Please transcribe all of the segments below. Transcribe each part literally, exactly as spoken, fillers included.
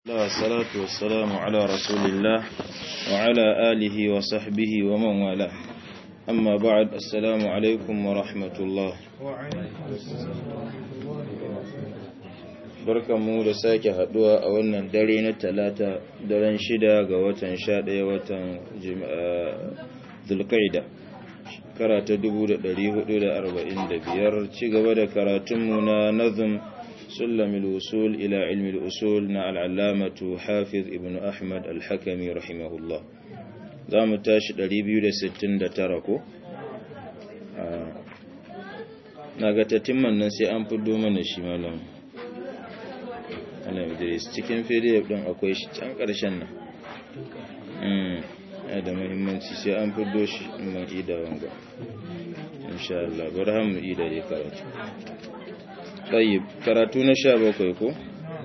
والصلاة والسلام على رسول الله وعلى آله وصحبه ومن والاه أما بعد السلام عليكم ورحمة الله barkanmu da sake haduwa a wannan dare na talata daren shida ga watan sha ɗaya watan Zulqa'ida shekara ta dubu da ɗari hudu da arba'in da biyar ci gaba da karatunmu na nazm سلم الوصول إلى علم الأصول نا العلامة حافظ ابن أحمد الحكمي رحمه الله زام تاش دريبيو دا ستين دا تركو ناغا تتمن نسي أنفدو من الشمالهم أنا مدريس تكين في دي يبدون أكويش تنكر شنا هذا مهمنسي سي أنفدو من إيدا وانغا إن شاء الله برهم إيدا يكاراتو طيب karatu na sha bakwai ko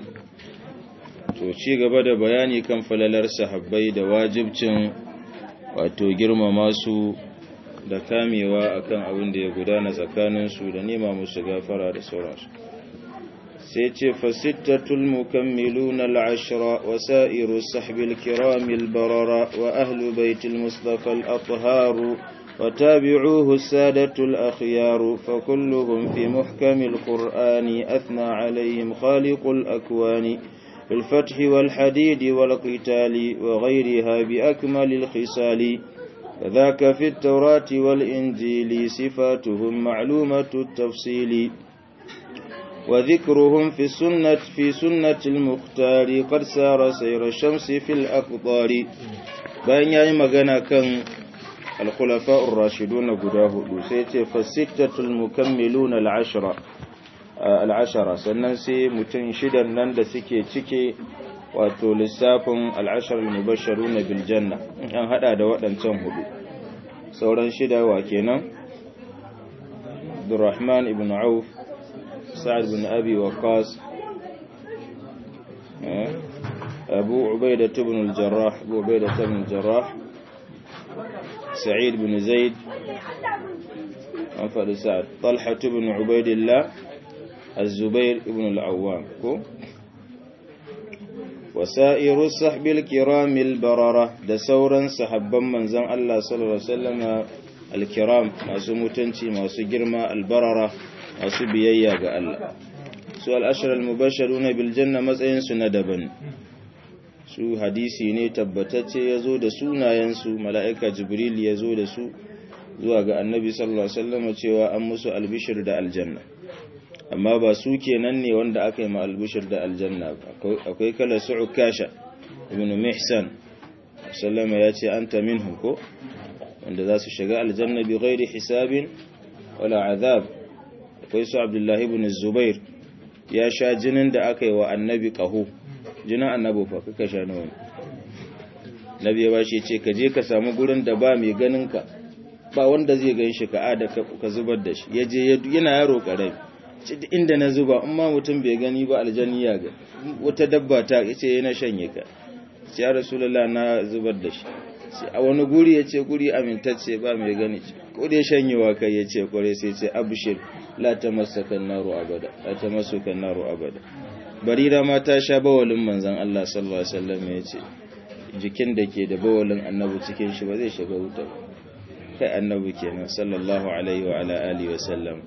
to ci gaba da bayani kan falalar sahabbai da wajibcin wato girmama su da kamewa akan abin da ya gudana tsakanin su da nema musu gafara da sauransu sai ce fasittatul mukammiluna al-ashra wa sa'iru sahbil kiramil barara wa ahlu baitil mustafa al-athhar وتابعوه السادة الأخيار فكلهم في محكم القرآن أثنى عليهم خالق الأكوان بالفتح والحديد والقتال وغيرها بأكمل الخصال فذاك في التوراة والإنجيل صفاتهم معلومة التفصيل وذكرهم في السنة في سنة المختار قد سار سير الشمس في الأقطار بين يمغنا كان الخلفاء الراشدون قداه سيتي فالستة المكملون العشرة العشرة سننسي متنشدا نند سكي تكي واتو لسافن العشر المبشرون بالجنة أن هذا دواء تنهدو سورا شدا وكينا عبد الرحمن بن عوف سعد بن أبي وقاص أبو عبيدة بن الجراح أبو عبيدة بن الجراح سعيد بن زيد أنفر سعد طلحة بن عبيد الله الزبير بن العوام وسائر الصحب الكرام البررة ده سورا صحبا من زم الله صلى الله عليه وسلم الكرام ما سمتنشي ما سجرما البررة ما سبيايا قال الله سؤال أشر المبشرون بالجنة مزين سندبا su hadisi ne tabbatacce ya zo da sunayensu mala'ika jibril ya zo da su zuwa ga annabi sallallahu alaihi wasallam cewa an musu albishir da aljanna amma ba su kenan ne wanda aka yi ma albishir da aljanna akwai kala su ukasha ibn mihsan sallama ya ce anta minhum ko wanda za su shiga aljanna bi ghairi hisabin wala azab akwai su abdullahi ibn zubair ya sha jinin da aka yi wa annabi qahu jinin annabi fa kaka sha nawa nabi ya bashi ce ka je ka samu gurin da ba mai ganin ka ba wanda zai gan shi ka ada ka zubar da shi yaje yana yaro karai ce inda na zuba amma mutum bai gani ba aljanni ya ga wata dabba ta yace yana shanye ka sai ya rasulullah na zubar da shi sai a wani guri yace guri amintacce ba mai gani ko dai shanyewa kai yace kore sai ce abshir la tamassakan naru abada la tamassukan naru abada barira ma ta sha bawalin manzan Allah sallallahu alaihi wasallam ya ce jikin da ke da bawalin annabi cikin shi ba zai shiga wuta kai annabi kenan sallallahu alaihi wa ala alihi wasallam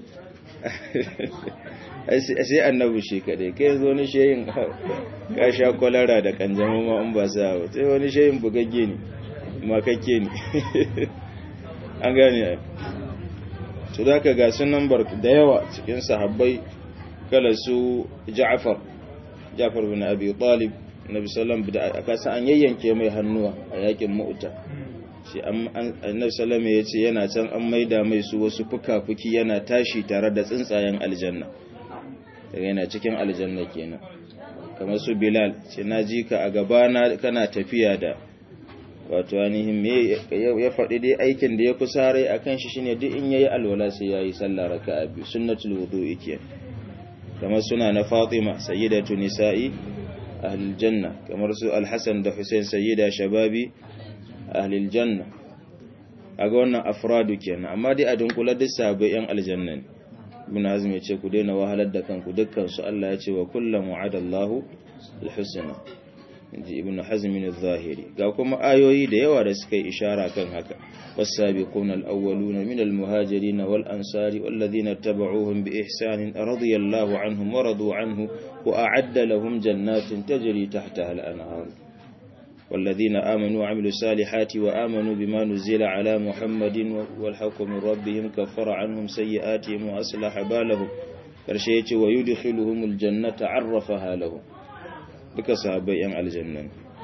sai annabi shi kadai kai zo ni sheyin ka sha kwalara da kanjamau ma in ba sa ba sai wani sheyin bugagge ne makakke ne an gane to zaka ga sunan bar da yawa cikin sahabbai kala su Ja'far Jafar bin Abi Talib Nabi sallallahu alaihi wasallam aka san an yayyanke mai hannuwa a yakin Mu'ta shi Annabi sallallahu alaihi yace yana can an maida mai su wasu fuka-fuki yana tashi tare da tsuntsayen aljanna daga yana cikin aljanna kenan kamar su Bilal ce naji ka a gaba na kana tafiya da wato ainihin me ya faɗi dai aikin da ya fi sare akan shi shine duk in yayi alwala sai yayi sallah raka'a biyu sunnatul wudu'i kenan kamar suna na Fatima sayyidatu nisa'i ahlil janna kamar su al-Hasan da Hussein sayyida shababi ahlil janna aga wannan afradu kenan amma dai a dunkula duk sabai yan aljanna ne ibn Hazm ya ce ku daina wahalar da kanku dukkan su Allah ya ce wa kullu mu'adallahu al-husna inji ibn hazm al-zahiri ga kuma ayoyi da yawa da suka yi ishara kan haka was-sabiquna al-awwaluna min al-muhajirin wal-ansari wal-ladhina tabauhum bi ihsan radiyallahu anhum wa radu anhu wa a'adda lahum jannatin tajri tahtaha al-anhar والذين آمنوا وعملوا الصالحات وآمنوا بما نزل على محمد والحق من ربهم كفر عنهم سيئاتهم وأصلح بالهم فرشيت ويدخلهم الجنة عرفها لهم بك صحابي الجنة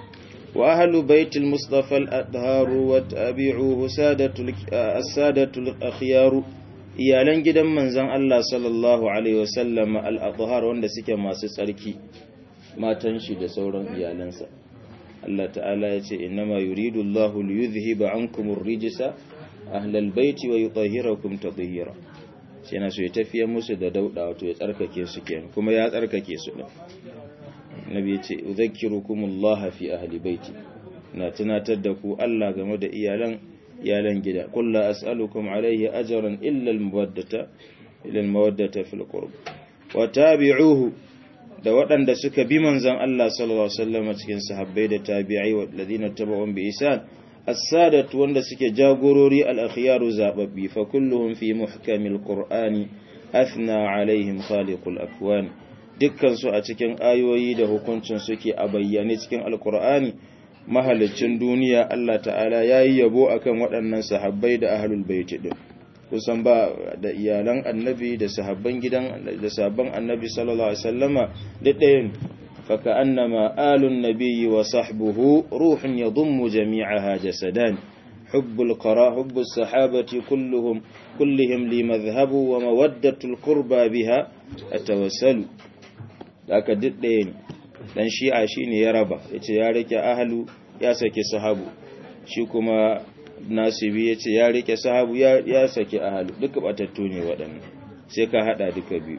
وأهل بيت المصطفى الأطهار وتابعوه سادة السادة الأخيار iyalan gidan manzon Allah sallallahu alaihi wasallam al-athhar wanda suke masu tsarki matan shi da sauran iyalansa Allah ta'ala ya ce innama yuridu Allahu liyuzhiba ankum ar-rijsa ahlal baiti wa yutahhirakum tatheera sai na so ya tafiye musu da dauda wato ya tsarkake su kenan kuma ya tsarkake su din nabi ya ce udhakkirukumullah fi ahli baiti na tunatar da ku Allah game da iyalan iyalan gida qul la as'alukum alayhi ajran illa al-mawaddata illa al-mawaddata fil qurb wa tabi'uhu da waɗanda suka bi manzon Allah sallallahu alaihi wasallam cikin sahabbai da tabi'ai walladhina tabi'un bi ihsan as-sadat wanda suke jagorori al-akhyaru zababbi fa kulluhum fi muhkamil qur'ani athna alaihim khaliqul akwan dukkan su a cikin ayoyi da hukuncin suke a bayyane cikin al-qur'ani mahalicin duniya Allah ta'ala yayi yabo akan waɗannan sahabbai da ahlul bait din kusan ba da iyalan annabi da sahabban gidan da sahabban annabi sallallahu alaihi wasallama da ɗayan faka annama alun nabiyyi wa sahbuhu ruhun yadhummu jami'aha jasadan hubbul qara hubbus sahabati kulluhum kullihim li madhhabu wa mawaddatul qurba biha atawassalu daka ɗayan dan shi'a shine ya raba yace ya rike ahlu ya sake sahabu shi kuma nasibi ya ce ya rike sahabu ya, ya saki ahalu duka batattu ne waɗannan sai ka haɗa duka biyu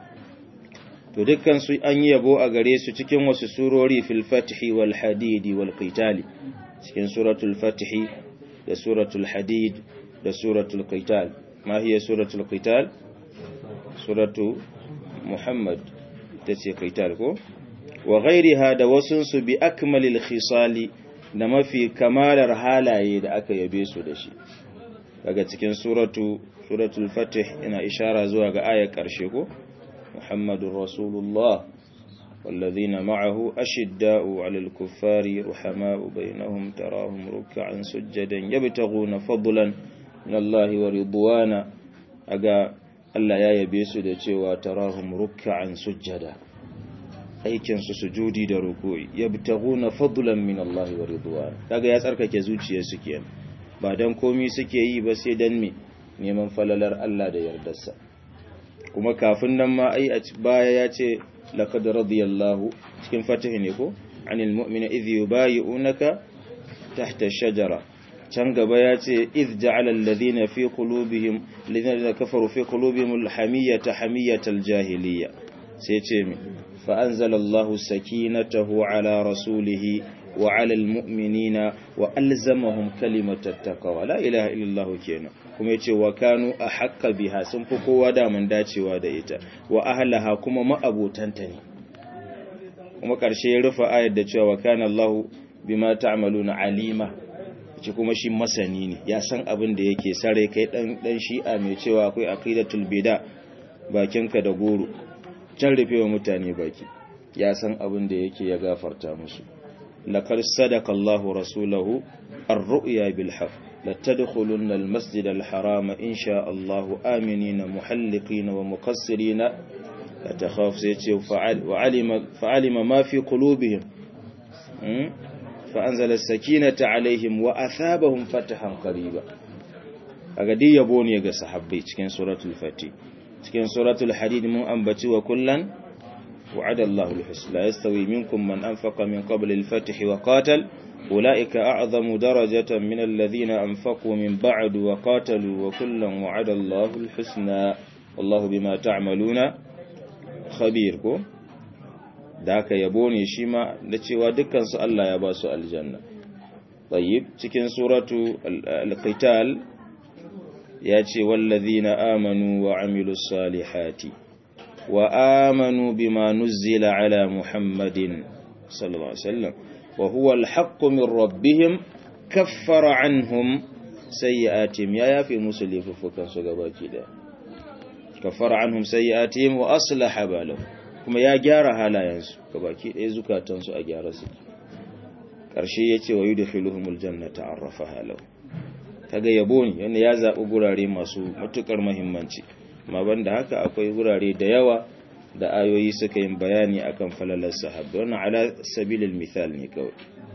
to dukkan su an yi yabo a gare su cikin wasu surori fil fathi wal hadidi wal qitali cikin suratul fathi da suratul hadid da suratul qital ma hiya suratul qital suratu muhammad tace qital ko wa ghairiha da wasun su bi akmalil khisali da mafi kamalar halaye da aka yabe su da shi daga cikin suratu suratul fatih ina ishara zuwa ga ayar karshe ko muhammadur rasulullah wallazina ma'ahu ashidda'u 'alal kuffari ruhama'u bainahum tarahum ruk'an sujadan yabtaghuna fadlan min Allah wa ridwana aga Allah ya yabe su da cewa tarahum ruk'an sujada aikin su sujudi da ruku'i yabtaguna fadlan min Allah wa ridwan kaga ya tsarkake zuciyar su kenan ba dan komai suke yi ba sai dan me neman falalar Allah da yardarsa kuma kafin nan ma ai a baya ya ce laqad radiyallahu cikin fatih ne ko anil mu'mina idh yubayyi'unaka tahta ash-shajara can gaba ya ce idh ja'ala alladhina fi qulubihim alladhina kafaru fi qulubihim al-hamiyyata hamiyatal jahiliyya sai ce me فأنزل الله سكينته على رسوله وعلى المؤمنين وألزمهم كلمة التقوى لا إله إلا الله كينا kuma yace wa kanu ahqqa biha sun fi kowa da mun dacewa da ita wa ahlaha kuma ma'abutanta ne kuma karshe ya rufa ayar da cewa wa kana Allah bima ta'maluna alima yace kuma shi masani ne ya san abin da yake sare kai dan dan shi'a mai cewa akwai aqidatul bid'a bakinka da goro can rufewa mutane baki ya san abin da yake ya gafarta musu laqad sadaqa Allahu rasulahu ar-ru'ya bil haqq latadkhulunna al-masjid al-harama insha Allahu aminina muhalliqina wa muqassirina la takhaf sayati fa'al wa alima fa'alima ma fi qulubihim fa anzala as-sakinata alaihim wa athabahum fatahan qariba kaga dai yabo ne ga sahabbai cikin suratul fatih cikin suratul hadid mun ambaci wa kullan wa'ada Allahu al-husna la yastawi minkum man anfaqa min qabli al-fath wa qatal ulaika a'zamu darajatan min alladhina anfaqu min ba'du wa qatalu wa kullan wa'ada Allahu al-husna wallahu bima ta'maluna khabir ko da ka yabo ne shi ma da cewa dukkan su Allah ya ba su aljanna tayyib cikin suratu al-qital ya ce wallazina amanu wa amilus salihati wa amanu bima nuzzila ala muhammadin sallallahu alaihi wasallam wa huwa al-haqqu min rabbihim kaffara anhum sayyi'atihim ya yafi musu laifukan su gabaki da kaffara anhum sayyi'atihim wa aslaha balahum kuma ya gyara halayensu gabaki ɗaya zukatansu a gyara su ƙarshe yace wa yudkhiluhumul jannata arrafaha lahu kaga yabo ne yana ya zabi gurare masu matukar muhimmanci amma banda haka akwai gurare da yawa da ayoyi suka yin bayani akan falalar sahabbai wannan ala sabilil misal ne kawai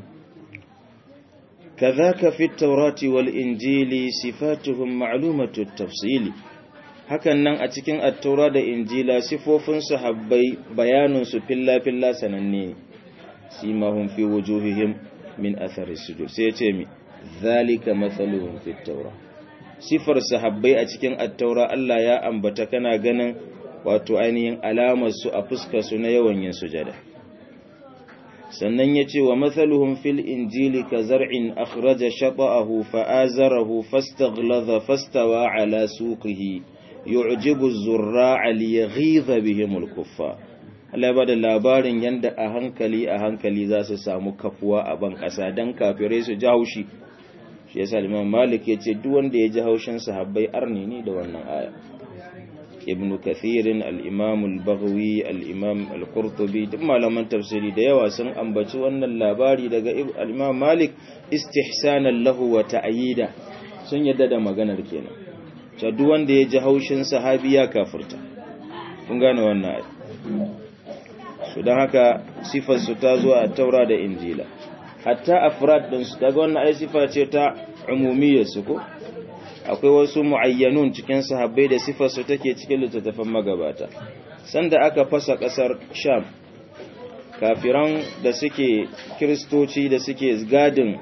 كذاك في التوراة والإنجيل صفاتهم معلومة التفصيل hakan nan a cikin at-taura da injila sifofin sahabbai bayanin su filla filla sananne simahum fi wujuhihim min athari sujud sai yace mi zalika mathaluhum fit taura sifar sahabbai a cikin at-taura Allah ya ambata kana ganin wato ainihin alamar su a fuskar su na yawan yin sujada sannan ya ce wa matsaluhun fil injili ka zar'in akhraja shata'ahu fa'azarahu fastaghlaza fastawa ala suqihi yu'jibu az-zurra'a liyaghiza bihim al-kuffar Allah ya bada labarin yanda a hankali a hankali za su samu kafuwa a ban kasa dan kafirai su ji haushi shi yasa Imam Malik ya ce duk wanda ya ji haushin sahabbai arni ne da wannan aya ibn kathirin al-imam al-baghawi al-imam al-qurtubi duk malaman tafsiri da yawa sun ambaci wannan labari daga al-imam malik istihsanan lahu wa ta'yida sun yadda da maganar kenan to duk wanda ya ji haushin sahabi ya kafirta kun gane wannan ayi so dan haka sifar su ta zo a taura da injila hatta afrad din su daga wannan ayi sifa ce ta umumiyyar su ko akwai wasu muayyanun cikin sahabbai da sifarsu take cikin littattafan magabata sanda aka fasa kasar sham kafiran da suke kristoci da suke gadin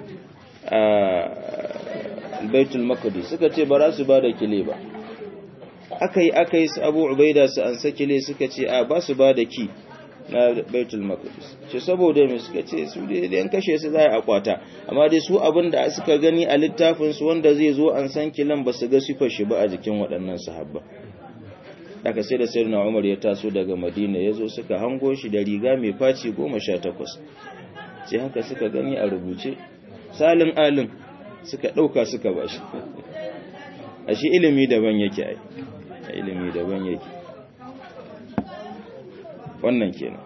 baitul maqdis suka ce ba za su ba da kile ba akai akai su abu ubaida su an sakile suka ce a ba su ba da ki na baitul maqdis ce saboda me suka ce su dai yan kashe su zai akwata amma dai su abinda suka gani a littafin su wanda zai zo an san kilan ba su ga sifar shi ba a jikin waɗannan sahabba daga sai da sayyidina Umar ya taso daga Madina yazo suka hango shi da riga mai faci goma sha takwas sai haka suka gani a rubuce salin alin suka dauka suka bashi ashi ilimi daban yake ai ilimi daban yake wannan kenan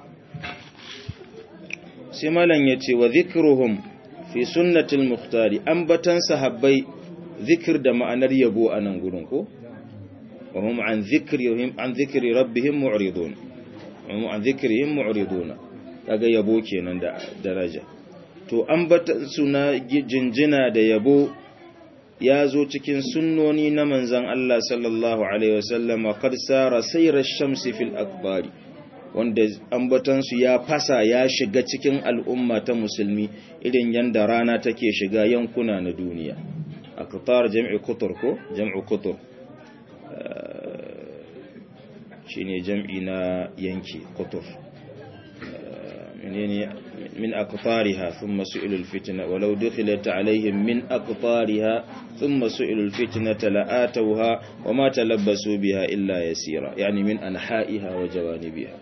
sai malam yace wa zikruhum fi sunnatil mukhtari ambatan sahabbai zikir da ma'anar yabo anan gurin ko wa hum an zikrihim an zikri rabbihim mu'ridun hum an zikrihim mu'ridun kaga yabo kenan da daraja to ambatan suna jinjina da yabo ya zo cikin sunnoni na manzon Allah sallallahu alaihi wasallam qad sara sayra ash-shamsi fil akbari wanda ambatansu ya fasa ya shiga cikin al'umma ta musulmi irin yanda rana take shiga yankuna na duniya aqtar jam'i qutur ko jam'u qutur shine jam'i na yanki qutur menene min aqtariha thumma su'ilul fitna walau dukhilat alaihim min aqtariha thumma su'ilul fitnata la'atawha wama talabbasu biha illa yasira yani min anha'iha wa jawanibiha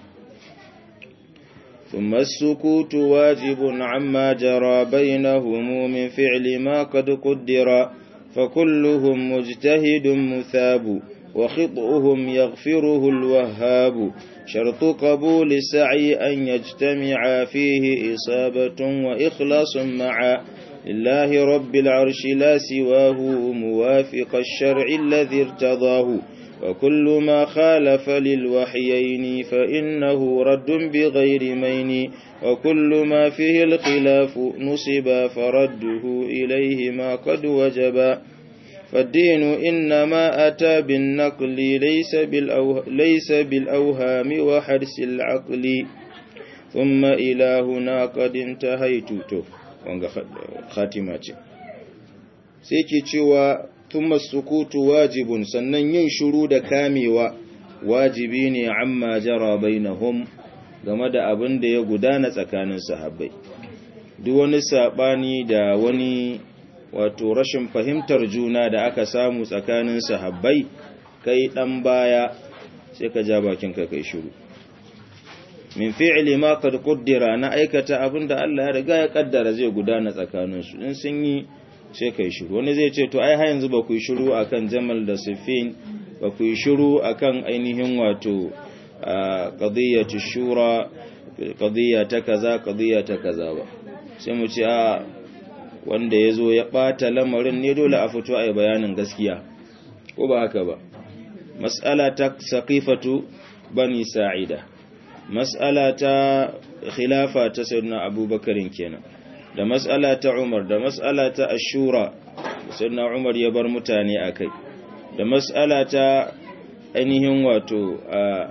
ثم السكوت واجب عما جرى بينهم من فعل ما قد قدر فكلهم مجتهد مثاب وخطئهم يغفره الوهاب شرط قبول السعي أن يجتمع فيه إصابة وإخلاص معا لله رب العرش لا سواه موافق الشرع الذي ارتضاه وكل ما خالف للوحيين فإنه رد بغير مين وكل ما فيه الخلاف نصب فرده إليه ما قد وجب فالدين إنما أتى بالنقل ليس, بالأوه ليس بالأوهام وحرس العقل ثم إلى هنا قد انتهيت خاتمات سيكي تشوى thumma sukutu wajibun sannan yin shiru da kamewa wajibi ne amma jara bainahum game da abin da ya gudana tsakanin sahabbai duk wani sabani da wani wato rashin fahimtar juna da aka samu tsakanin sahabbai kai dan baya sai ka ja bakin ka kai shiru min fi'li ma qad qaddara na aikata abinda Allah ya riga ya kaddara zai gudana tsakaninsu in sun yi sai kai shiru wani zai ce to ai har yanzu ba ku yi shiru akan Jamal da Siffin ba ku yi shiru akan ainihin wato qadiyatu shura qadiya ta kaza qadiya ta kaza ba sai mu ce a wanda yazo ya bata lamarin ne dole a fito ai bayanin gaskiya ko ba haka ba mas'ala ta saqifatu bani sa'ida mas'ala ta khilafa ta sayyidina abubakarin kenan da mas'ala ta umar da mas'ala ta ashura sayyidina umar ya bar mutane akai da mas'ala ta ainihin wato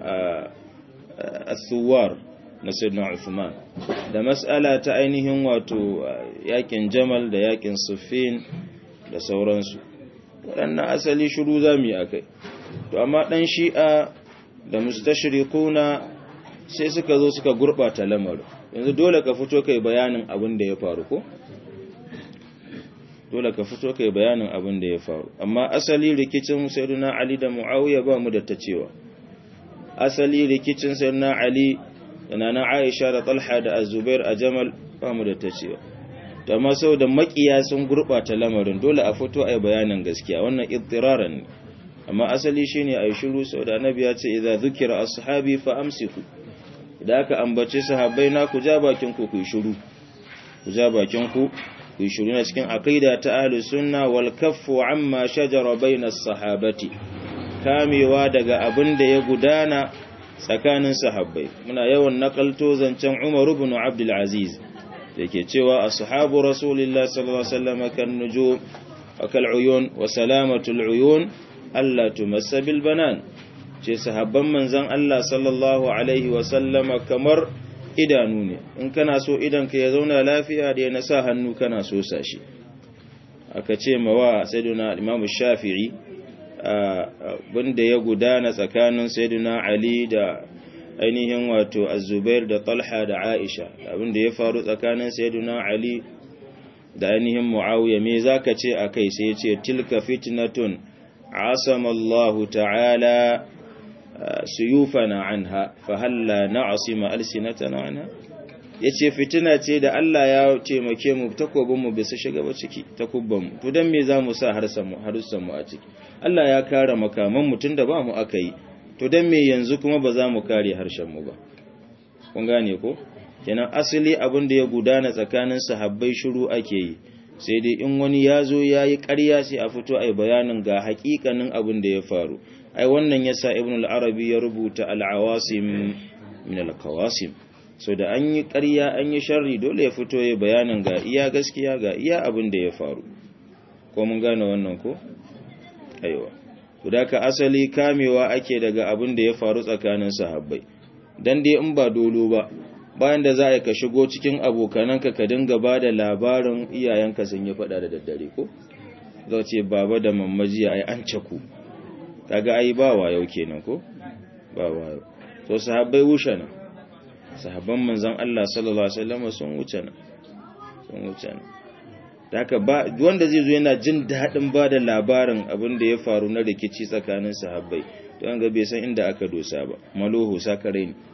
as-suwar na sayyidina uthman da mas'ala ta ainihin wato yakin jamal da yakin suffin da sauransu waɗannan asali shiru zamu yi akai to amma dan shi'a da mustashriquna sai suka zo suka gurbata lamarin yanzu dole ka fito kai bayanin abin da ya faru ko dole ka fito kai bayanin abin da ya faru amma asali rikicin sayyidina ali da muawiya ba mu da ta cewa asali rikicin sayyidina ali da nana aisha da talha da azubair a jamal ba mu da ta cewa to amma saboda makiya sun gurbata lamarin dole a fito ai bayanin gaskiya wannan ittiraran ne amma asali shine ai shiru saboda annabi ya ce idza dhukira ashabi fa amsiku idan aka ambace sahabbai na ku ja bakin ku ku shiru ku ja bakin ku ku shiru na cikin aqida ta ahlus sunna wal kaffu amma shajara bainas sahabati kamewa daga abin da ya gudana tsakanin sahabbai muna yawan nakalto zancen Umar ibn Abdul Aziz yake cewa ashabu rasulillahi sallallahu alaihi wasallam kan nujum akal uyun wa salamatul uyun alla tumassa bil banan ce sahabban manzan Allah sallallahu Alaihi wasallama kamar idanu ne in kana so idanka ya zauna lafiya da ya sa hannu kana so sashi aka ce mawa sayyiduna imamu shafi'i abinda ya gudana tsakanin sayyiduna ali da ainihin wato az-zubair da talha da aisha abinda ya faru tsakanin sayyiduna ali da ainihin muawiya me zaka ce akai sai ya ce tilka fitnatun asama Allah ta'ala suyufana anha fa halla na'sima alsinatana anha yace fitina ce da Allah ya taimake mu takobin mu bisa shiga ba ciki takubban mu to dan me zamu sa harsan mu harsan mu a ciki Allah ya kare makaman mu tunda ba mu akai to dan me yanzu kuma ba za mu kare harshen mu ba kun gane ko kenan asali abin da ya gudana tsakanin sahabbai shiru ake yi sai dai in wani yazo yayi ƙarya sai a fito ai bayanin ga haƙiƙanin abin da ya faru ai wannan yasa ibn al-arabi ya rubuta al-awasim min al-qawasim so da an yi ƙarya an yi sharri dole ya fito ya bayanin ga iya gaskiya ga iya abin da ya faru ko mun gane wannan ko aiwa ka asali kamewa ake daga abin da ya faru tsakanin sahabbai dan dai in ba dolo ba bayan da za a ka shigo cikin abokananka ka dinga bada labarin iyayenka sun yi fada da daddare ko zai ce baba da mammaji ai an caku kaga ai ba wayo kenan ko ba wayo to sahabbai wuce na sahabban manzon Allah sallallahu alaihi wasallam sun wuce na sun wuce na haka ba wanda zai zo yana jin dadin bada labarin abin da ya faru na rikici tsakanin sahabbai to an ga bai san inda aka dosa ba maloho sakare ne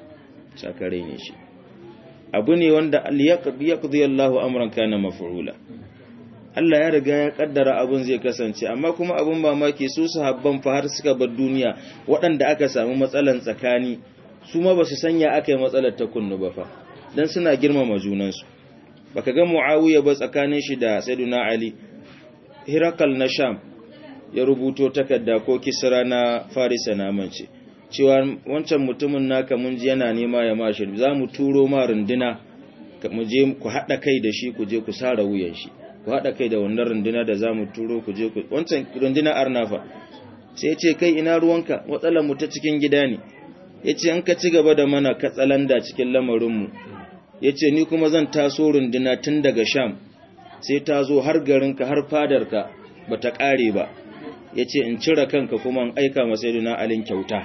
sakare ne shi abu ne wanda yaqdi Allahu amran kana maf'ula Allah ya riga ya kaddara abun zai kasance amma kuma abun mamaki su sahabban fa har suka bar duniya waɗanda aka samu matsalan tsakani su ma basu sanya aka yi matsalar ta kunnu ba fa dan suna girmama junansu baka ga Muawiya ba tsakanin shi da Sayyidina Ali Hirakal na Sham ya rubuto takarda ko Kisra na Farisa na mance cewa wancan mutumin naka mun ji yana nema ya mashi zamu turo ma runduna mu je ku hada kai da shi ku je ku sara wuyan shi ku haɗa kai da wannan runduna da za mu turo ku je ku wancan runduna arnafa sai ce kai ina ruwanka matsalar mu ta cikin gida ne ya ce an ka ci gaba da mana katsalanda cikin lamarinmu ya ce ni kuma zan taso runduna tun daga sham sai ta zo har garinka har fadarka ba ta ƙare ba ya ce in cire kanka kuma in aika masa yadda alin kyauta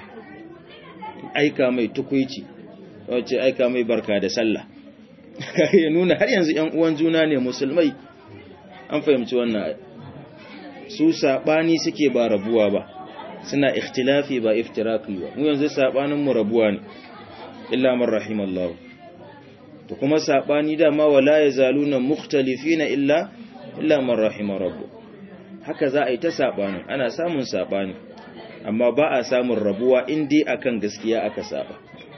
in aika mai tukuici wacce aika mai barka da sallah ya nuna har yanzu ‘yan uwan juna ne musulmai an fahimci wannan su saɓani suke ba rabuwa ba suna ikhtilafi ba iftiraki ba mu yanzu saɓanin mu rabuwa ne illa man rahimallahu. to kuma sabani da ma wala yazaluna mukhtalifina illa illa man rahima rabbu. haka za a yi ta sabani, ana samun sabani amma ba a samun rabuwa indai akan gaskiya aka saba.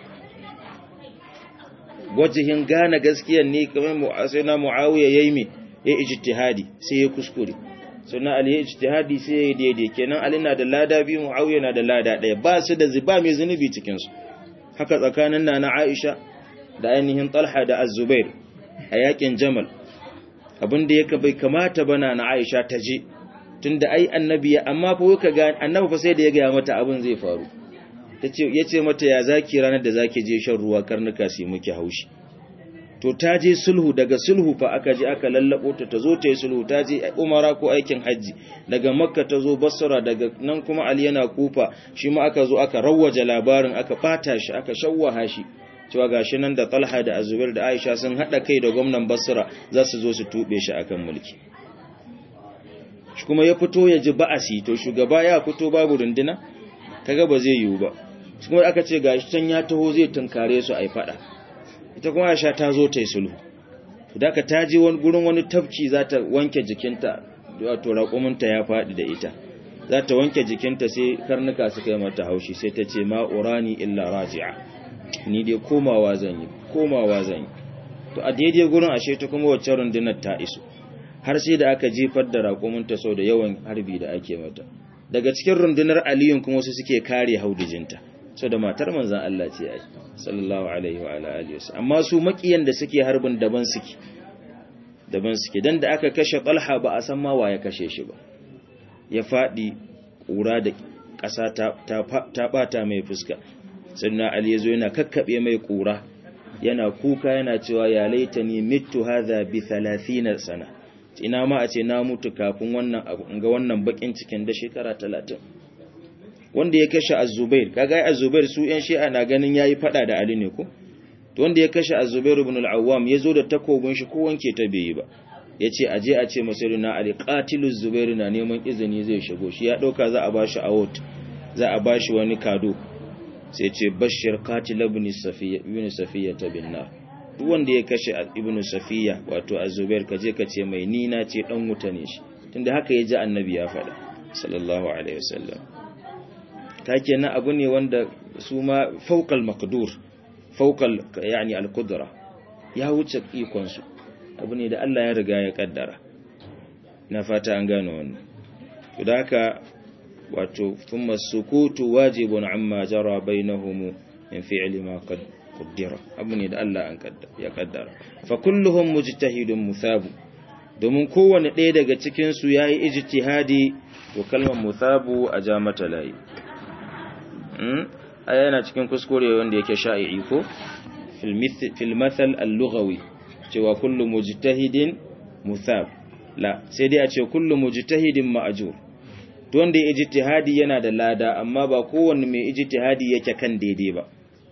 wajihin gane gaskiyar ne kamar sai na Muawiya yayi me ya ijtihadi sai ya kuskure, sannan Ali ya ijtihadi sai ya daidai, kenan Ali na da lada biyu Muawiya na da lada daya, ba su da ziba mai zunubi cikin su. haka tsakanin nana Aisha da ainihin Talha da Az-Zubair a yakin Jamal, abinda yake bai kamata ba na Aisha ta je tunda ai annabi ya amma fa ka ga annabi fa sai da ya ga mata abin zai faru. tace yace mata ya zaki ranar da zaki je shan ruwa karnuka sai muke haushi. to ta je sulhu, daga sulhu fa aka je aka lallabo ta tazo ta yi sulhu, ta je umara ko aikin haji, daga makka ta zo basra, daga nan kuma Ali yana kufa, shi ma aka zo aka rawaje labarin, aka fata shi, aka shawwaha shi cewa gashi nan da Talha da Azubair da Aisha sun hada kai da gwamnan Basra za su zo su tube shi akan mulki. shi kuma ya fito ya ji ba'asi, to shugaba ya fito babu runduna kaga ba zai yiwu ba. shi kuma aka ce gashi can ya taho zai tunkare su ai fada, ita kuma Aisha ta zo ta yi sulhu. da ka ta je wani gurin wani tafki za ta wanke jikinta, wato raƙuminta ya faɗi da ita, za ta wanke jikinta sai karnuka suka yi mata haushi, sai ta ce ma urani illa raji'a, ni dai komawa zan yi komawa zan yi. to a daidai gurin ashe ta kuma wacce rundunar ta iso, har sai da aka jefar da raƙuminta sau da yawan harbi da ake mata. daga cikin rundunar Aliyun kuma su suke kare haudijinta, so da matar manzan Allah ce ai sallallahu alaihi wa ala alihi wasallam. amma su makiyan da suke harbin daban suke daban suke dan da aka kashe Talha ba a san ma waye kashe shi ba, ya fadi kura da ƙasa ta ta bata mai fuska. sannan Ali yazo yana kakkabe mai kura, yana kuka yana cewa ya laitani mittu hadha bi thalathina sana, ina ma a ce na mutu kafin wannan abu, ga wannan bakin cikin da shekara talatin. wanda ya kashe Az-Zubair, kaga Az-Zubair su yan Shi'a na ganin yayi fada da Ali ne ko, to wanda ya kashe Az-Zubair ibn al-Awwam yazo da takobin shi ko wanke ta bai ba, yace aje a ce masirina Ali qatilu Az-Zubair na neman izini zai shigo, shi ya dauka za a bashi award, za a bashi wani kado, sai ce bashir qatil ibn Safiya ibn Safiya binnar, duk wanda ya kashe ibn Safiya wato Az-Zubair kaje ka ce mai ni na ce dan wuta ne shi, tunda haka ya ji annabi ya fada sallallahu alaihi wasallam. take na abu ne wanda su ma fawqal maqdur, fawqal yani al-qudra, ya wuce ikon su, abu ne da Allah ya riga ya kaddara. na fata an gano wannan. to da haka wato thumma sukutu wajibun amma jara bainahum min fi'li ma qad qaddara, abu ne da Allah an kaddara ya kaddara. fa kulluhum mujtahidun musabu, domin kowanne ɗaya daga cikin su yayi ijtihadi, to kalmar musabu a ja mata layi. aya yana cikin kuskure wanda yake sha'i'i ko fil mathal al-lughawi, cewa kullu mujtahidin muthab, la sai dai a ce kullu mujtahidin ma'jur. to wanda ya ijtihadi yana da lada, amma ba kowanne mai ijtihadi yake kan daidai ba.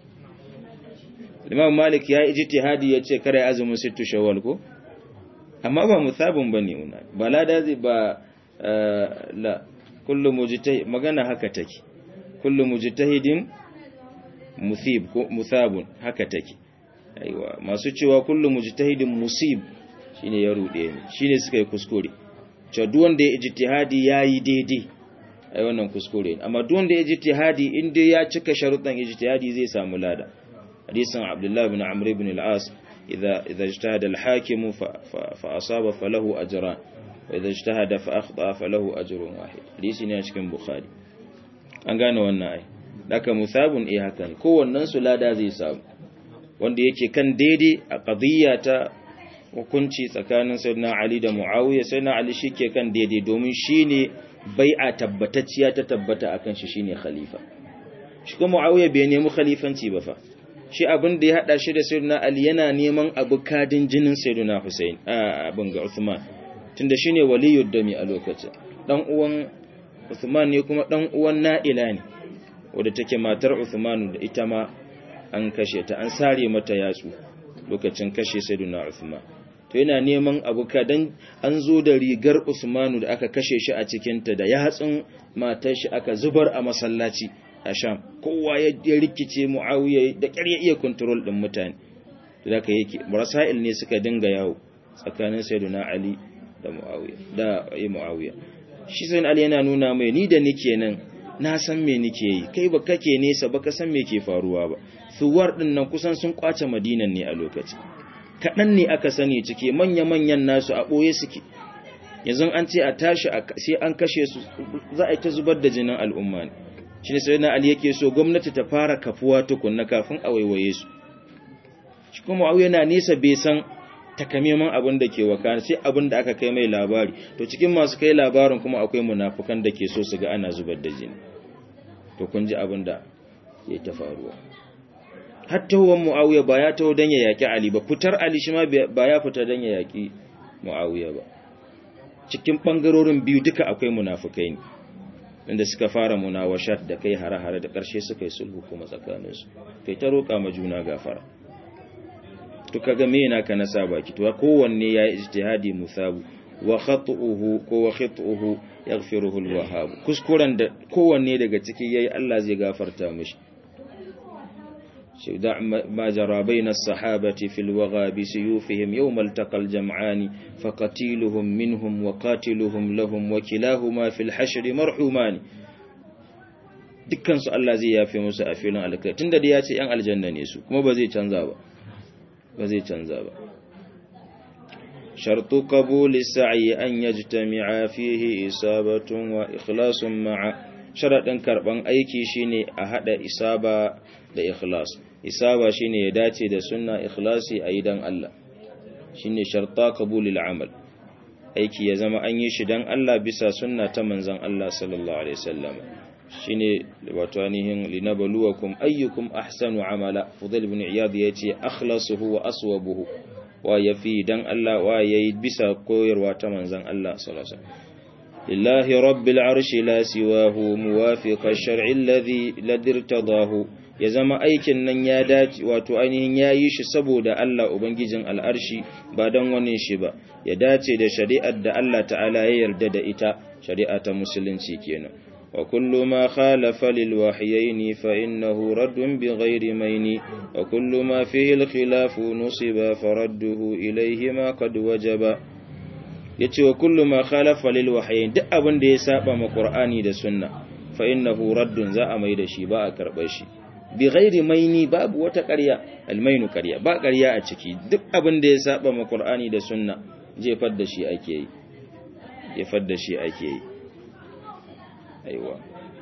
Imam Malik ya ijtihadi yace kare azumin sittu shawwal ko, amma ba musabun bane una, ba lada zai ba la kullu mujtahid, magana haka take, kullu mujtahidin musib ko musabun, haka take. aiwa masu cewa kullu mujtahidin musib shine ya rude ne, shine suka yi kuskure, cewa duk wanda ya ijtihadi yayi daidai, ai wannan kuskure ne. amma duk wanda ya ijtihadi inda ya cika sharuɗan ijtihadi zai samu lada. hadisin Abdullah ibn Amr ibn al-As, idza idza ijtahada al-hakim fa fa asaba falahu ajran wa idza ijtahada fa akhta falahu ajrun wahid, hadisi ne a cikin Bukhari. an gane wannan ai, daka musabun eh haka ne, kowannen su lada zai samu. wanda yake kan daidai a qadiyya ta hukunci tsakanin sayyidina Ali da Muawiya, sayyidina Ali shike kan daidai domin shine bai'a tabbatacciya ta tabbata akan shi, shine khalifa. shi kuma Muawiya bai nemi khalifanci ba fa, shi abin da ya hada shi da sayyidina Ali yana neman abu kadin jinin sayyidina Hussein a abin ga Uthman, tunda shine waliyud dami a lokacin, dan uwan Uthman ne kuma dan uwan Na'ila ne, wadda take matar Uthman da ita ma an kashe ta, an sare mata yatsu lokacin kashe sayyidina Uthman. to yana neman abu kadan, an zo da rigar Uthman da aka kashe shi a cikin ta da yatsun matar shi aka zubar a masallaci, a Sham kowa ya rikice Muawiya da ƙyar ya iya control din mutane da haka yake rasail ne suka dinga yawo tsakanin Sayyidina Ali da Muawiya da Muawiya shi Sayyidina Ali yana nuna mai ni da nike nan na san me nike yi kai ba kake nesa baka san me ke faruwa ba suwar din nan kusan sun kwace Madinan ne a lokaci kadan ne aka sani cike manya-manyan nasu a boye suke yanzu an ce a tashi sai an kashe su za a yi ta zubar da jinin al'umma ne shine Sayyidina Ali yake so gwamnati ta fara kafuwa tukunna kafin a waiwaye su shi kuma Muawiya na nesa bai san takamaiman abin da ke wakana sai abin da aka kai mai labari to cikin masu kai labarin kuma akwai munafukan da ke so su ga ana zubar da jini to kun ji abin da ya ta faruwa hatta huwan Muawiya ba ya taho dan ya yaki Ali ba fitar Ali shi ma ba ya fita dan ya yaki Muawiya ba cikin bangarorin biyu duka akwai munafukai ne inda suka fara munawashat da kai hare-hare da ƙarshe suka yi sulhu kuma tsakaninsu kai ta roƙa ma juna gafara to kaga me yana ka nasa baki to kowanne yayi ijtihadi musabu wa khatuhu ko wa khituhu yaghfiruhu al-wahhab kuskuren da kowanne daga ciki yayi Allah zai gafarta mishi shida ma jara bayna as-sahabati fil wagha bi suyufihim yawm altaqa al-jam'an faqatiluhum minhum wa qatiluhum lahum wa kilahuma fil hashr marhuman dukkan su Allah zai yafe musu a filin alkai tunda da yace yan aljanna ne su kuma ba zai canza ba ba zai canza ba shartu qabuli sa'i an yajtami'a fihi isabatun wa ikhlasun ma'a sharadin karban aiki shine a hada isaba da ikhlas isaba shine ya dace da sunna ikhlasi ayi dan Allah shine sharta qabulil amal aiki ya zama an yi shi dan Allah bisa sunna ta manzon Allah sallallahu alaihi wasallam shine wato anihin linabluwakum ayyukum ahsanu amala Fudail ibn Iyad yace akhlasuhu wa aswabuhu wa yafi dan Allah wa yayi bisa koyarwa ta manzon Allah sallallahu alaihi wasallam lillahi rabbil arshi la siwahu muwafiq ash-shar'i alladhi ladirtadahu ya zama aikin nan ya dace wato ainihin yayi shi saboda Allah ubangijin al'arshi ba dan wani shi ba ya dace da shari'ar da Allah ta'ala ya yarda da ita shari'a ta musulunci kenan وكل ما خالف للوحيين فإنه رد بغير مين وكل ما فيه الخلاف نصب فرده إليهما قد وجب yace wa kullu ma khalafa lil wahyayn duk abin da ya saba ma Qur'ani da Sunna fa innahu raddun za a mai da shi ba a karbar shi bi ghairi maini babu wata ƙarya almainu ƙarya ba ƙarya a ciki duk abin da ya saba ma Qur'ani da Sunna jefar da shi ake yi jefar da shi ake yi aiwa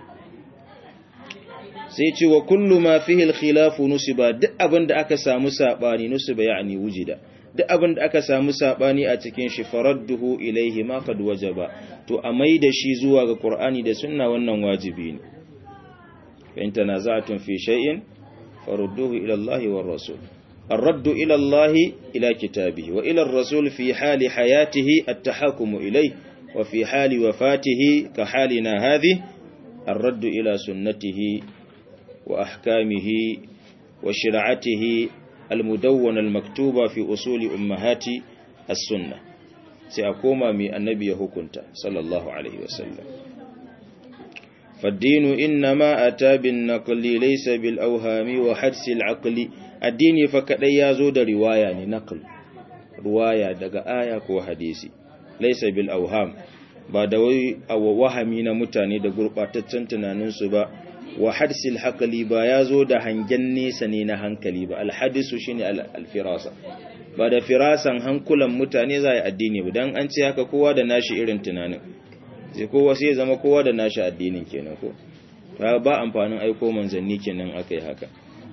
sai ce wa kullu ma fihi al-khilaf nusiba duk abinda aka samu sabani nusiba yani wujida duk abinda aka samu sabani a cikin shi faradduhu ilayhi ma qad wajaba to a maida shi zuwa ga Qur'ani da Sunna wannan wajibi ne fa in tanaza'tum fi shay'in farudduhu ila Allah war rasul الرد إلى الله إلى كتابه وإلى الرسول في حال حياته التحاكم إليه وفي حال وفاته كحالنا هذه الرد إلى سنته وأحكامه وشرعته المدونة المكتوبة في أصول أمهات السنة سيقوم من النبي هكنت صلى الله عليه وسلم فالدين إنما أتى بالنقل ليس بالأوهام وحدس العقل الدين فكذا يزود رواية نقل رواية دقاء آية وحديثي laisa bil auham ba da wai wahami na mutane da gurbataccen tunaninsu ba wa hadsil haqli ba yazo da hangen nesa ne na hankali ba alhadisu shine alfirasa ba da firasan hankulan mutane zai addini ba dan an ce haka kowa da nashi irin tunanin sai kowa sai zama kowa da nashi addinin kenan ko ba amfanin aiko manzanni kenan akai haka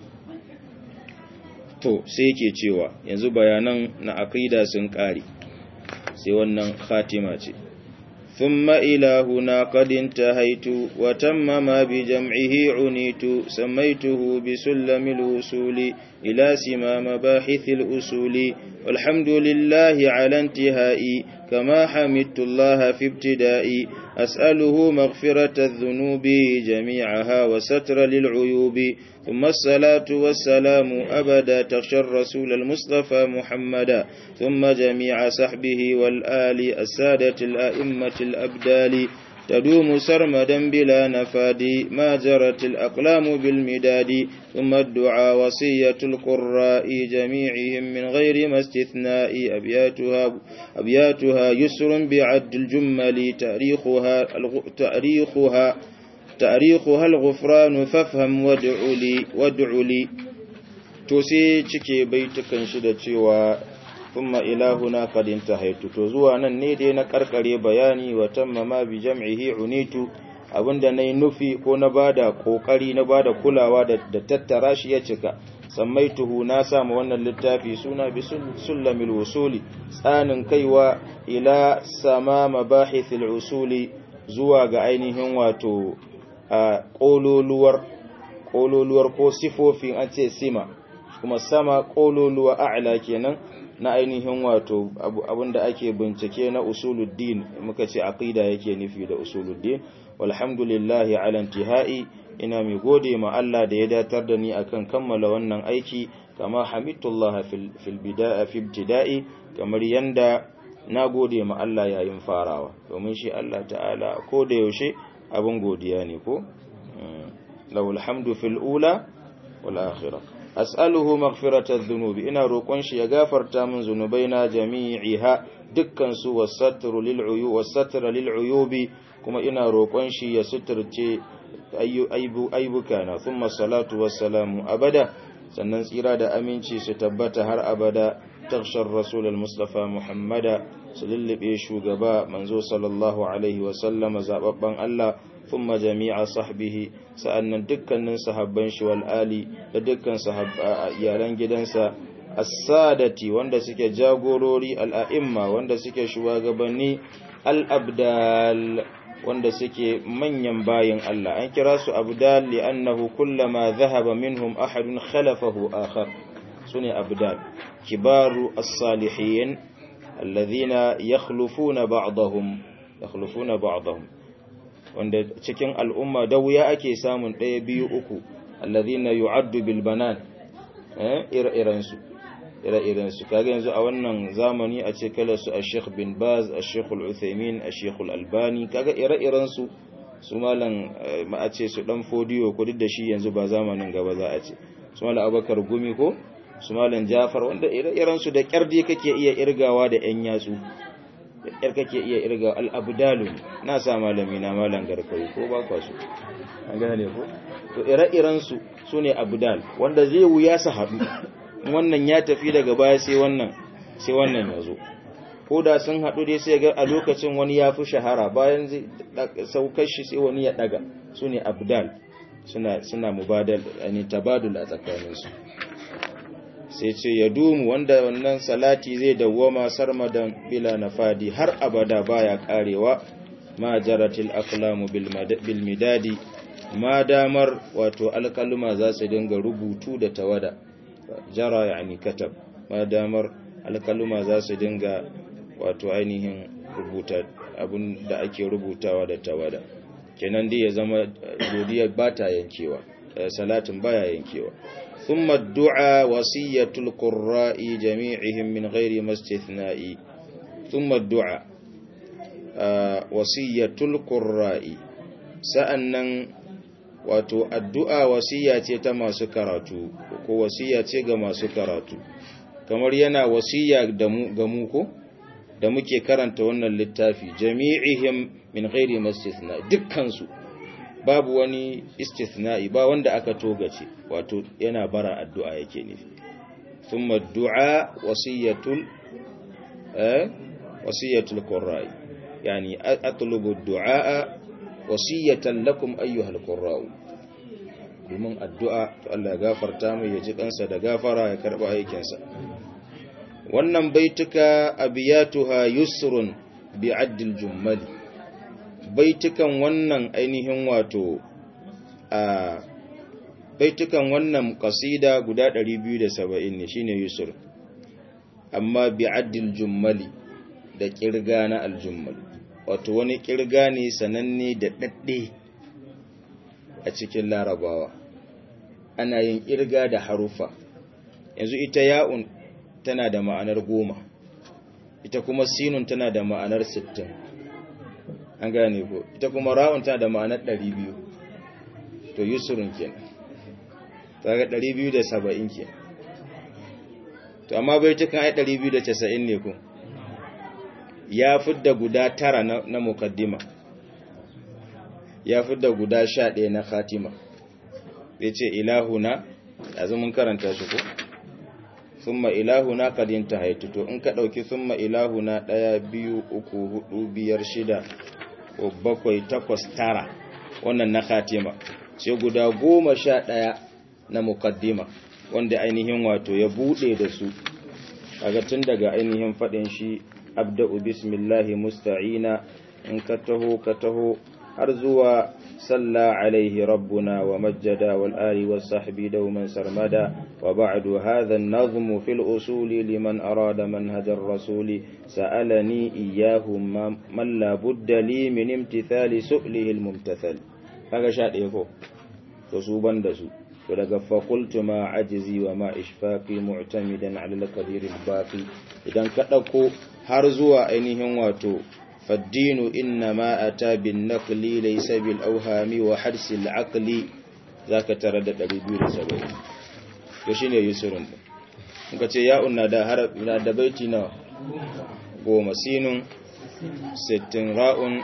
to sai yake cewa yanzu bayanan na aqida sun kare sai wannan khatima ce thumma ilahuna qad intahaitu wa tammama bi jam'ihi unitu samaituhu bi sulamil usuli ila sima mabahithil usuli walhamdulillahi ala intihai kama hamidtu allaha fi ibtidai as'aluhu maghfirata adh-dhunubi jami'aha wa satra lil uyubi ثم الصلاة والسلام أبدا تخشى الرسول المصطفى محمدا ثم جميع صحبه والآل السادة الأئمة الأبدال تدوم سرمدا بلا نفاد ما جرت الأقلام بالمداد ثم الدعاء وصية القراء جميعهم من غير ما استثناء أبياتها, أبياتها يسر بعد الجمل تاريخها, تاريخها, تاريخها الغفران فافهم وادع لي, وادع لي تسيتك بيتك شدتي و ثم إلهنا قد انتهيت تزوى نني دي نكركري بياني وتم ما بجمعه عنيت abinda nayi nufi ko na bada kokari na bada kulawa da tattara shi ya cika sammaituhu na samu wannan littafi suna bi sulamil usuli tsanin kaiwa ila sama mabahithil usuli zuwa ga ainihin wato kololuwar kololuwar ko sifofin an ce sima kuma sama kololuwa a'la kenan na ainihin wato abinda ake bincike na usuluddin muka ce aqida yake nufi da usuluddin walhamdulillahi ala intihai ina mai gode ma Allah da ya datar da ni akan kammala wannan aiki kama hamidullah fil fil bida'a fi ibtida'i kamar yanda na gode ma Allah yayin farawa domin shi Allah ta'ala ko da yaushe abin godiya ne ko lahul hamdu fil ula wal akhirah as'aluhu maghfirata adh-dhunubi ina roƙon shi ya gafarta min zunubaina jami'iha dukkan su wasatru lil uyub wasatra lil uyubi kuma ina roƙon shi ya suturce aibu aibukana thumma salatu wassalamu abada sannan tsira da aminci su tabbata har abada tafshar rasulul mustafa muhammada sallallahu shugaba manzo sallallahu alaihi wa sallama zababban Allah thumma jami'a sahbihi sa'annan dukkanin sahabban shi wal ali da dukkan sahabba iyalan gidansa as-sadati wanda suke jagorori al-a'imma wanda suke shugabanni al-abdal wanda suke manyan bayin Allah an kira su abdal li'annahu kullama dhahaba minhum ahadun khalafahu akhar sune abdal kibaru as-salihin alladhina yakhlufuna ba'dahum yakhlufuna ba'dahum wanda cikin al'umma da wuya ake samun ɗaya biyu uku alladhina yu'addu bil banan eh ire-iren su ire-iren su kaga yanzu a wannan zamani a ce kala su Sheikh bin Baz Sheikh Al-Uthaymeen Sheikh Al-Albani kaga ire-iren su su malan ma a ce su dan fodiyo ko duk da shi yanzu ba zamanin gaba za a ce su malan Abubakar Gumi ko su malan Jafar wanda ire-iren su da kyardi kake iya irgawa da yan yatsu yar kake iya irga al-abdalu na sa malami na malan garkai ko ba kwa su an gane ko to ire-iren su sune abdal wanda zai wuya su hadu wannan ya tafi daga baya sai wannan sai wannan yazo ko da sun hadu dai sai ga a lokacin wani ya fi shahara bayan zai saukar shi sai wani ya daga sune abdal suna suna mubadal yani tabadul a tsakaninsu sai ce ya dumu wanda wannan salati zai dawwama sarmadan bila nafadi har abada baya karewa ma jaratil aqlamu bil midadi ma damar wato alkaluma za su dinga rubutu da tawada jara yani katab ma damar alkaluma za su dinga wato ainihin rubuta abun da ake rubutawa da tawada kenan dai ya zama godiya ba ta yankewa salatin baya yankewa ثم الدعاء وصية القراء جميعهم من غير ما استثناء ثم الدعاء وصية القراء sa'annan wato addu'a wasiya ce ta masu karatu ko wasiya ce ga masu karatu kamar yana wasiya da mu ga mu ko da muke karanta wannan littafi jami'ihim min ghairi mastithna dukkan su babu wani istithna'i ba wanda aka togace wato yana bara addu'a yake nufi thumma addu'a wasiyatul eh wasiyatul qurra'i yani atlubu addu'a wasiyatan lakum ayyuhal qurra'u domin addu'a to Allah ya gafarta mu ya ji kansa da gafara ya karba aikinsa wannan baituka abiyatuha yusrun bi'addil jummali baitukan wannan ainihin wato a baitukan wannan qasida guda ɗari biyu da saba'in ne shine yusr amma bi'addil jummali da kirga na aljummal wato wani kirga ne sananne da dadde a cikin larabawa ana yin kirga da harufa yanzu ita ya'un tana da ma'anar goma ita kuma sinun tana da ma'anar sittin an gane ko ita kuma ra'un tana da ma'anar ɗari biyu to yusrun kenan kaga ɗari biyu da saba'in kenan to amma bai tukan ai ɗari biyu da casa'in ne ko ya fidda guda tara na, na mukaddima ya fidda guda sha ɗaya na khatima ya ce ilahuna yanzu mun karanta shi ko summa ilahuna qad intahaytu to in ka dauki summa ilahuna ɗaya biyu uku hudu biyar shida ko bakwai takwas tara wannan na khatima sai guda goma sha ɗaya na mukaddima wanda ainihin wato ya bude da su kaga tun daga ainihin fadin shi abda'u bismillahi musta'ina in ka taho ka taho har zuwa salla alaihi rabbuna wa majjada wal ali was sahbi dawman sarmada wa ba'du hadha an-nazmu fil usuli liman arada manhaja ar-rasuli sa'alani iyyahu man la budda li min imtithali su'lihi al-mumtathal kaga sha ɗaya ko to su banda su to daga fakultu ma ajizi wa ma ishfaqi mu'tamidan ala al-qadir al-baqi idan ka dauko har zuwa ainihin wato faddinu innama ata bin naqli laysa bil awhami wa hars al-aqli zaka tare da ɗari biyu da saba'in to shine yusrun in ka ce ya unna da harab ina da baiti nawa goma sinun sittin ra'un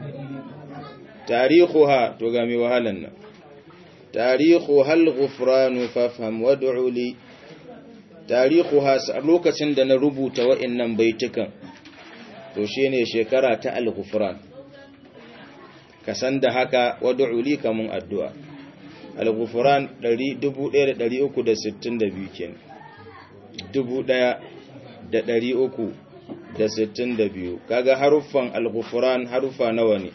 tarihuha to ga mi wahalan nan tarihuha al-ghufran fafham wad'u li tarihuha lokacin da na rubuta wa'annan baitukan to shine shekara ta al-ghufran kasan da haka wad'u li kamun addu'a al-ghufran dubu ɗaya da ɗari uku da sittin da biyu kenan dubu ɗaya da ɗari uku da sittin da biyu kaga haruffan al-ghufran harufa nawa ne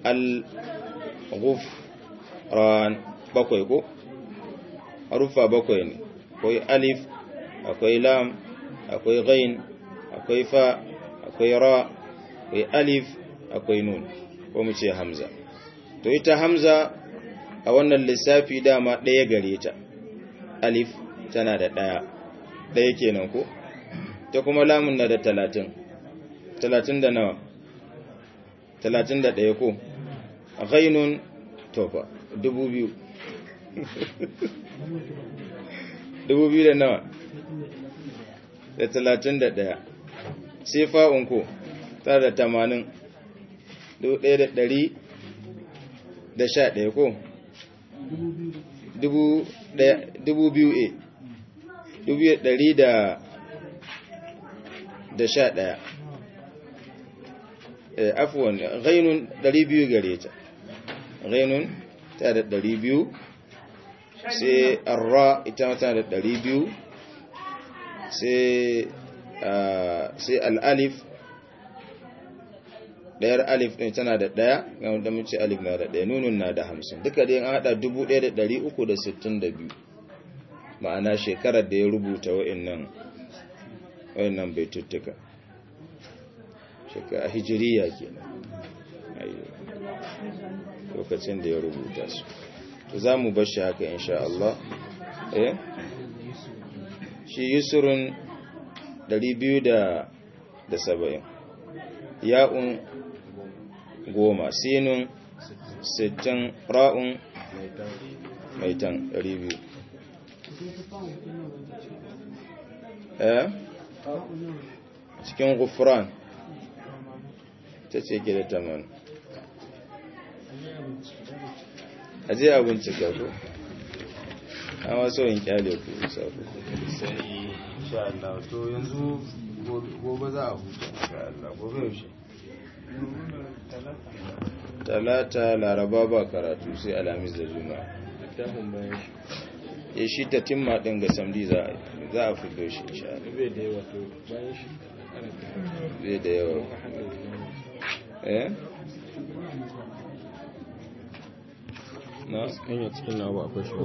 al-ghufran bakwai ko harufa bakwai ne akwai alif akwai lam akwai ghain akwai fa akwai ra akwai alif akwai nun ko mu ce hamza to ita hamza a wannan lissafi dama ɗaya gare ta alif tana da ɗaya ɗaya kenan ko ta kuma lamun na da talatin talatin da nawa talatin da ɗaya ko ghainun tofa dubu biyu dubu biyu da nawa da talatin da ɗaya sai fa'un ko tara da tamanin dubu ɗaya da ɗari da sha ɗaya ko dubu biyu a dubu ɗari da da sha ɗaya afuwan ghainun ɗari biyu gare ta ghainun ta da ɗari biyu sai arra ita tana da ɗari biyu sai al'alif ɗayar alif ɗin tana da ɗaya ga da mace alif na da ɗaya nunun na da hamsin duka dai an haɗa dubu ɗaya da ɗari uku da sittin da biyu ma'ana shekarar da ya rubuta wa'innan wa'innan baituttuka shekara hijiriya kenan lokacin da ya rubuta su to za mu bar shi haka insha Allah eh shi yusrun ɗari biyu da saba'in ya'un goma sinun sittin ra'un maitan ɗari biyu eh cikin gufran ta ce ke da taman aje abin cika ko an waso yin kyale ku sabu sai insha Allah to yanzu gobe za a huta insha Allah gobe yaushe talata laraba ba karatu sai alhamis da juma'a littafin bayan shi ya shi ta timma din ga samdi za a za a fito shi insha Allah bai da yawa to bayan shi bai da yawa eh na kan cikin nawa akwai shi